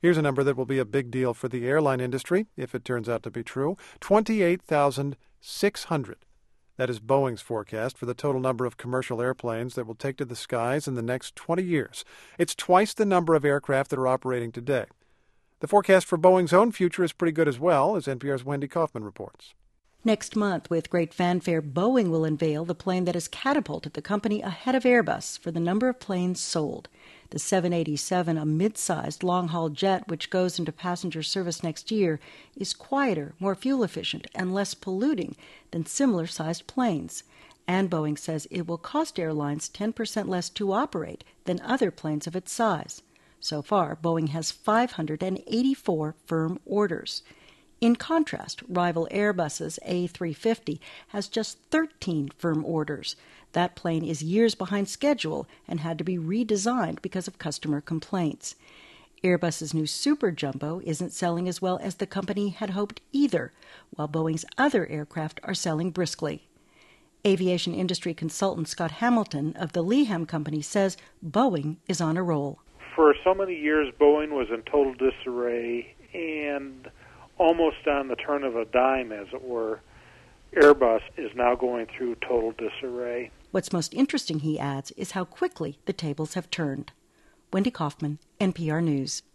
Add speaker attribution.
Speaker 1: Here's a number that will be a big deal for the airline industry, if it turns out to be true: 28,600. That is Boeing's forecast for the total number of commercial airplanes that will take to the skies in the next 20 years. It's twice the number of aircraft that are operating today. The forecast for Boeing's own future is pretty good as well, as NPR's Wendy Kaufman reports.
Speaker 2: Next month, with great fanfare, Boeing will unveil the plane that has catapulted the company ahead of Airbus for the number of planes sold. The 787, a mid-sized long-haul jet which goes into passenger service next year, is quieter, more fuel-efficient, and less polluting than similar-sized planes. And Boeing says it will cost airlines 10% less to operate than other planes of its size. So far, Boeing has 584 firm orders. In contrast, rival Airbus's A350 has just 13 firm orders. That plane is years behind schedule and had to be redesigned because of customer complaints. Airbus's new Super Jumbo isn't selling as well as the company had hoped either, while Boeing's other aircraft are selling briskly. Aviation industry consultant Scott Hamilton of the Leham Company says Boeing is on a roll.
Speaker 3: For so many years, Boeing was in total disarray and almost on the turn of a dime, as it were. Airbus is now going through total disarray.
Speaker 2: What's most interesting, he adds, is how quickly the tables have turned. Wendy Kaufman, NPR News.